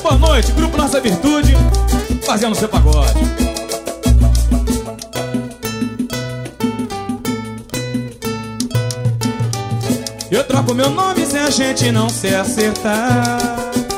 Boa noite, Grupo Nossa Virtude, fazendo seu pagode. Eu troco meu nome se a gente não se acertar,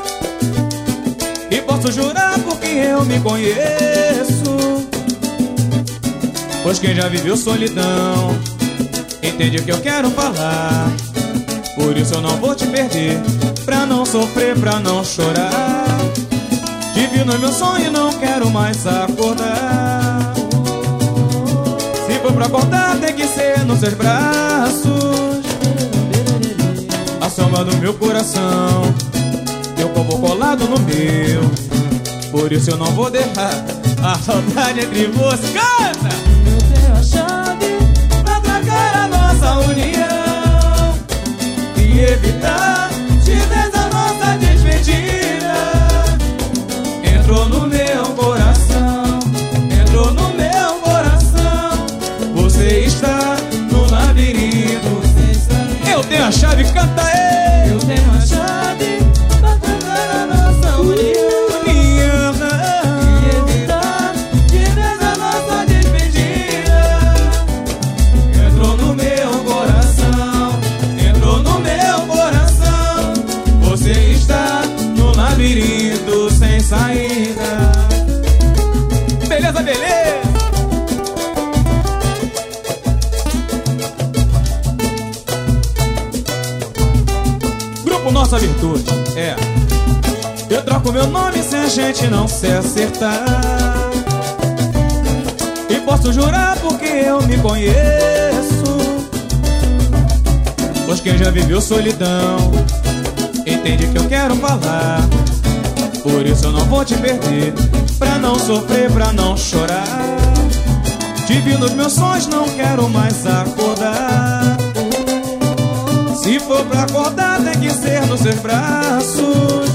e posso jurar porque eu me conheço, pois quem já viveu solidão entende o que eu quero falar. Por isso eu não vou te perder, pra não sofrer, pra não chorar. Te vi no meu sonho e não quero mais acordar. Se for pra acordar tem que ser nos seus braços, a sombra do meu coração, teu corpo colado no meu. Por isso eu não vou deixar a saudade entre vocês. Canta! Eu tenho a chave pra trancar a nossa união e evitar de vez a nossa despedida. Entrou no meu coração, entrou no meu coração. Você está no labirinto. Eu tenho a chave, canta aí. Eu tenho a chave pra trancar a nossa união e evitar de vez a nossa despedida. Entrou no meu coração, entrou no meu coração. Você está no labirinto sem saída. Beleza, beleza. Grupo Nossa Virtude, é. Eu troco meu nome se a gente não se acertar, e posso jurar porque eu me conheço, pois quem já viveu solidão entende o que eu quero falar. Por isso eu não vou te perder, pra não sofrer, pra não chorar. Te vi nos meus sonhos, não quero mais acordar. Se for pra acordar tem que ser nos seus braços,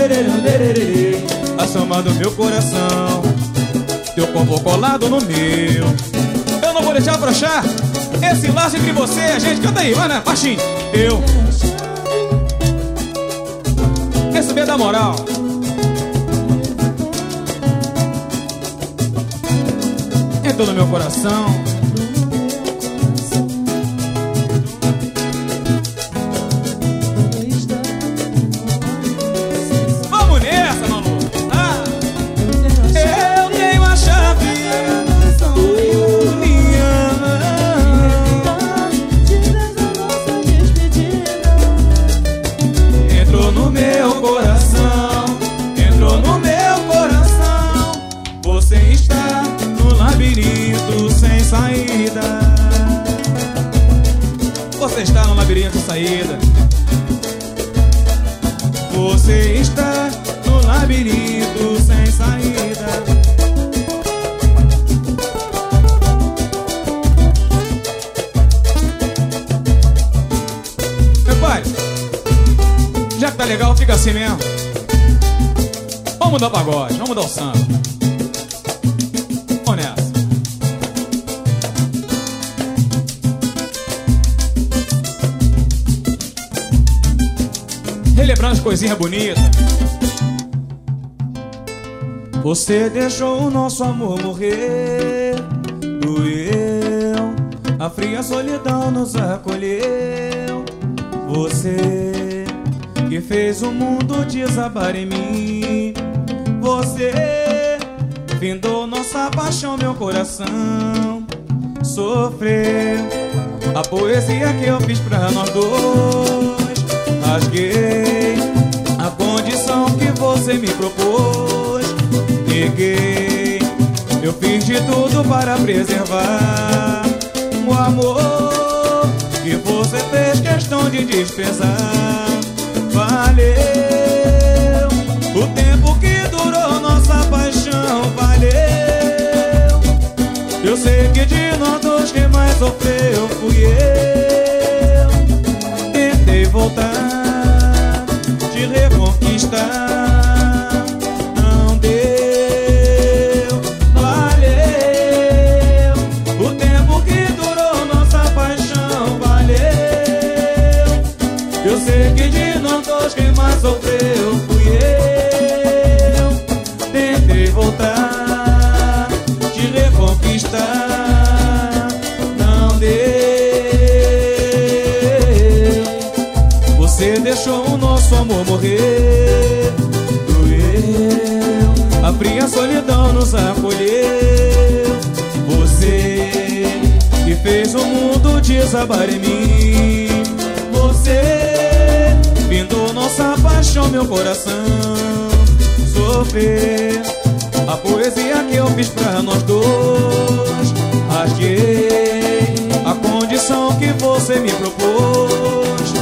a sombra do meu coração, teu corpo colado no meu. Eu não vou deixar afrouxar esse laço entre você e a gente. Canta aí, vai, né, baixinho. Eu receber da moral. Entrou no meu coração. Vamos nessa, maluco. Ah. Eu tenho a chave entrou no meu coração, entrou no meu coração. Você está no labirinto sem saída. Você está no labirinto sem saída. Você está no labirinto sem saída. Meu pai, já que tá legal, fica assim mesmo. Vamos mudar o pagode, vamos mudar o samba. Vamos nessa. Relembrando as coisinhas bonitas. Você deixou o nosso amor morrer, doeu, a fria solidão nos acolheu. Você que fez o mundo desabar em mim. Você findou nossa paixão, meu coração sofreu. A poesia que eu fiz pra nós dois, rasguei a condição que você me propôs. Neguei, eu fiz de tudo para preservar o amor que você fez questão de dispensar. Valeu o tempo que durou nossa paixão, valeu. Eu sei que de nós dois quem mais sofreu fui eu. Tentei voltar, te reconquistar, não deu. Valeu o tempo que durou nossa paixão, valeu. Eu sei que de nós dois quem mais sofreu fui eu. voltar, te reconquistar, não deu. Você deixou o nosso amor morrer, doeu, a fria solidão nos acolheu. Você que fez o mundo desabar em mim, você pindou nossa paixão, meu coração sofrer. A poesia que eu fiz pra nós dois, achei a condição que você me propôs.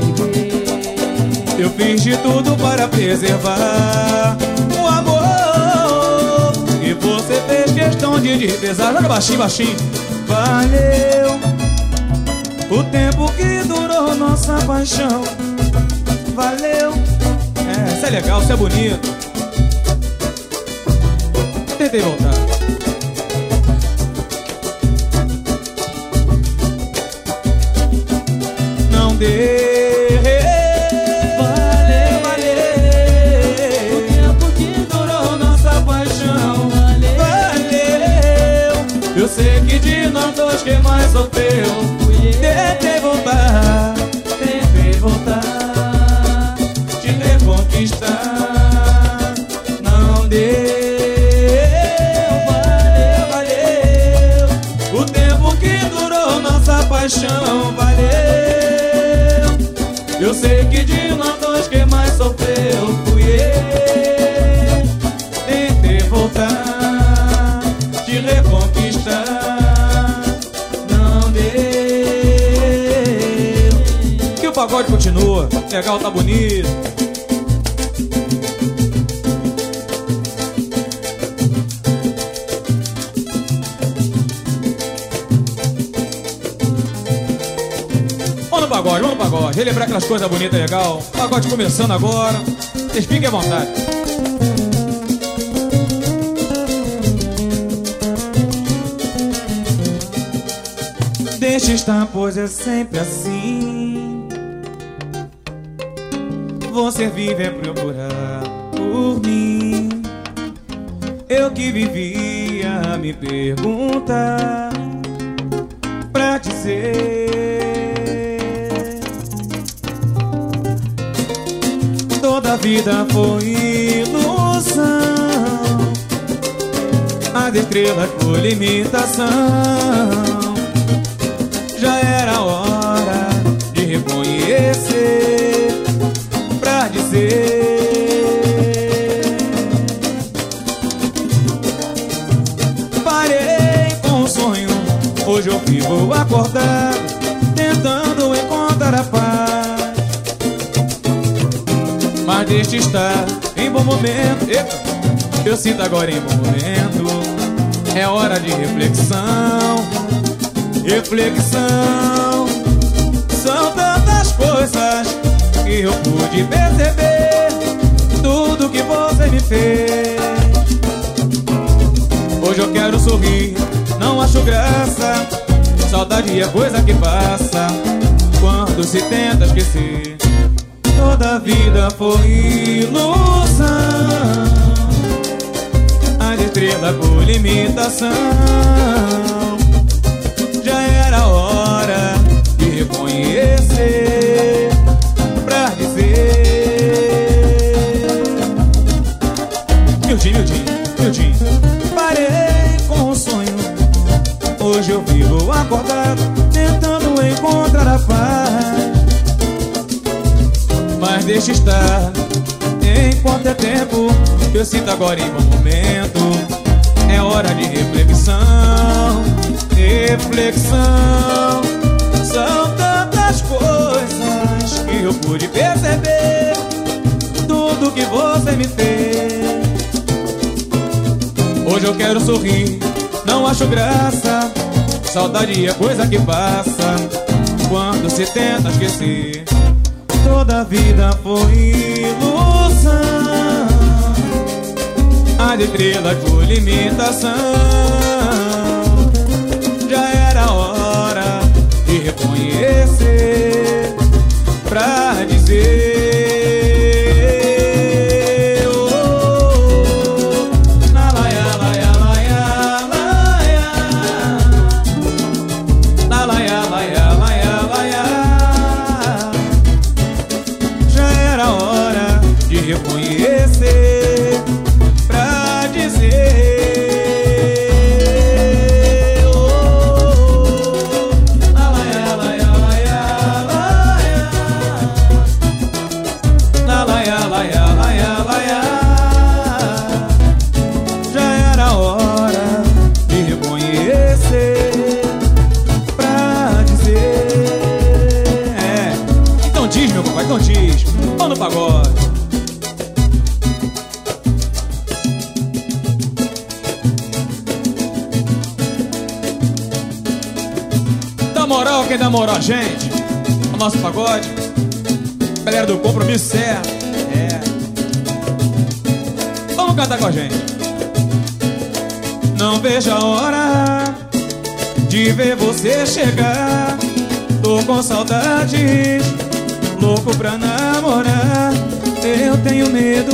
Eu fiz de tudo para preservar o amor, e você fez questão de pesar. Joga baixinho, baixinho. Valeu o tempo que durou nossa paixão. Valeu. Isso é legal, isso é bonito. Tentei voltar. Não deu. Valeu, valeu o tempo que durou nossa paixão. Valeu. Eu sei que de nós dois quem mais sofreu. Tentei voltar, te reconquistar, não deu. Valeu o tempo que durou nossa paixão. Valeu. Eu sei que de nós dois quem mais sofreu fui eu. Tentei voltar, te reconquistar, não deu. Que o pagode continua, legal, tá bonito. Vamos no pagode, relembrar aquelas coisas bonitas, legal. Pagode começando agora, vocês fiquem à vontade. Deixa estar, pois é sempre assim. Você vive a procurar por mim. Eu que vivia a me perguntar pra dizer. Toda a vida foi ilusão, as estrelas por limitação. Já era hora de reconhecer, pra dizer. Parei com o sonho, hoje eu vivo acordado, tentando encontrar a paz. Mas deixa estar em bom momento. Eita, eu sinto agora em bom momento. É hora de reflexão. Reflexão. São tantas coisas que eu pude perceber. Tudo que você me fez. Hoje eu quero sorrir, não acho graça. Saudade é coisa que passa quando se tenta esquecer. Toda a vida foi ilusão, as estrelas por limitação. Já era hora de reconhecer, pra dizer. Mildinho, parei com o sonho, hoje eu vivo acordado, tentando encontrar a paz. Mas deixa estar, enquanto é tempo, eu sinto agora em bom momento. É hora de reflexão, reflexão. São tantas coisas que eu pude perceber. Tudo que você me fez. Hoje eu quero sorrir, não acho graça. Saudade é coisa que passa quando se tenta esquecer. Toda a vida foi ilusão, as estrelas por limitação. Já era hora de reconhecer, pra dizer. Oh, na reconhecer, pra dizer já era hora de reconhecer, pra dizer. Então diz, meu papai, então diz. Vamos no pagode. Dá moral quem dá moral, gente. O nosso pagode. Galera do compromisso certo. Vamos cantar com a gente. Não vejo a hora de ver você chegar. Tô com saudade, louco pra namorar. Eu tenho medo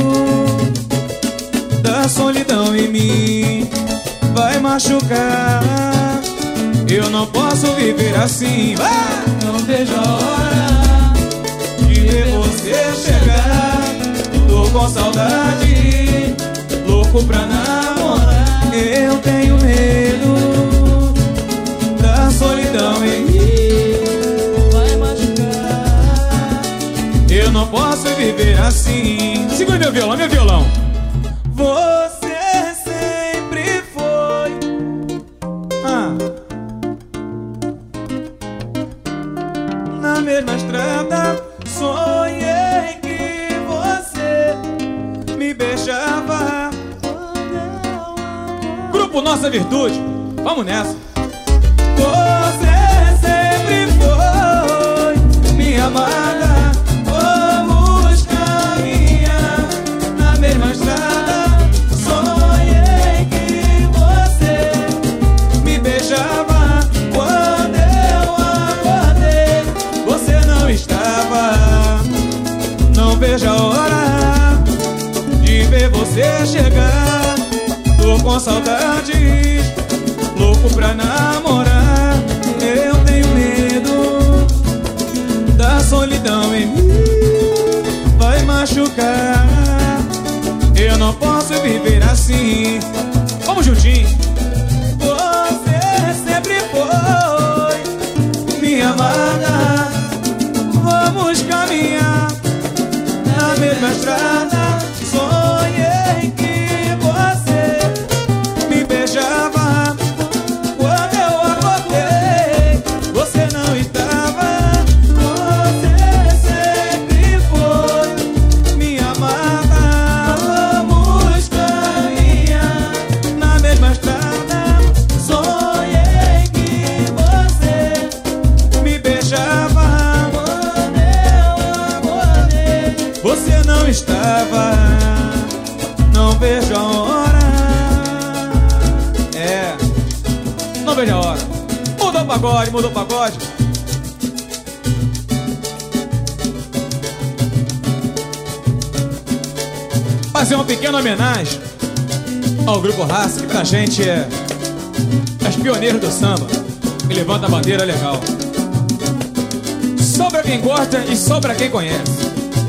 da solidão em mim, vai machucar. Eu não posso viver assim. Não vejo a hora de ver você chegar. Tô com saudade, louco pra namorar. Eu tenho medo da solidão em mim, vai machucar. Eu não posso viver assim. Segura meu violão, meu violão. Você sempre foi na mesma estrada. Sonhei que você me beijava. Grupo Nossa Virtude, vamos nessa. Você sempre foi minha amada. Vamos caminhar na mesma estrada. Sonhei que você me beijava. Quando eu acordei, você não estava. Não vejo a hora de ver você chegar. Tô com saudade, louco pra namorar. Eu tenho medo da solidão em mim, vai machucar. Eu não posso viver assim. Vamos juntinho. Você sempre foi minha amada. Vamos caminhar na mesma estrada. Sonhei que você me beijava. Quando eu acordei, você não estava. Você sempre foi minha amada. Vamos caminhar na mesma estrada. Sonhei que você me beijava. Quando eu acordei, você não estava. Não vejo a hora. Não vejo a hora. Mudou o pagode, mudou o pagode. Fazer uma pequena homenagem ao Grupo Raça, que pra gente é os pioneiros do samba, que levanta a bandeira legal. Só pra quem gosta e só pra quem conhece.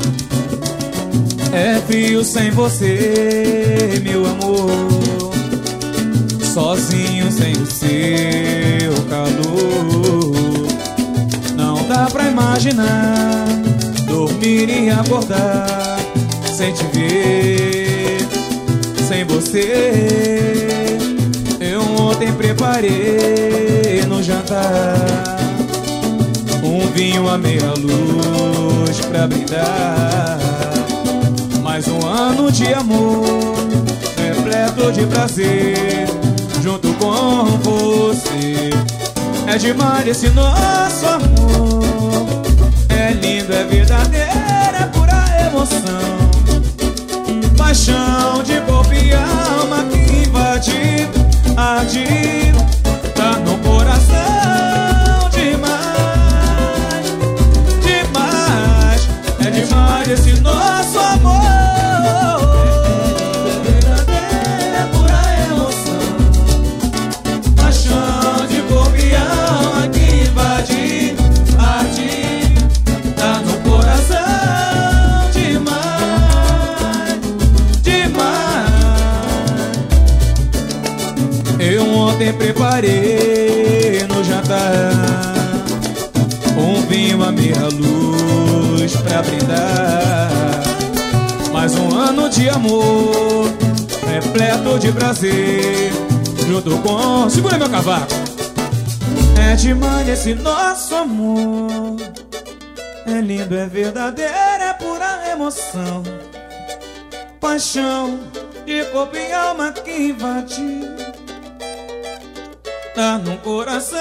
É frio sem você, meu amor, sozinho sem o seu calor. Não dá pra imaginar dormir e acordar sem te ver, sem você. Eu ontem preparei no jantar um vinho a meia luz pra brindar. Mais um ano de amor, repleto de prazer, junto com você. É demais esse nosso amor. É lindo, é verdadeiro, é pura emoção. Paixão de corpo e alma que invade, arde, tá no coração. Demais, demais, é demais esse nosso amor. pra brindar. Mais um ano de amor, repleto de prazer, junto com... Segura meu cavaco. É demais esse nosso amor, é lindo, é verdadeiro, é pura emoção, paixão de corpo e alma que invadiu, tá no coração.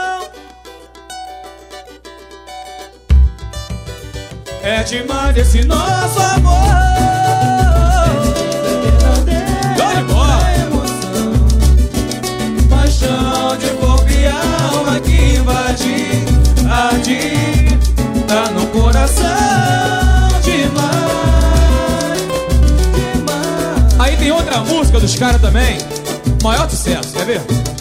É demais esse nosso amor, Verdadeira de bola. emoção, paixão de corpo e alma que invade, arde, tá no coração. demais, demais. Aí tem outra música dos caras também, maior sucesso, quer ver?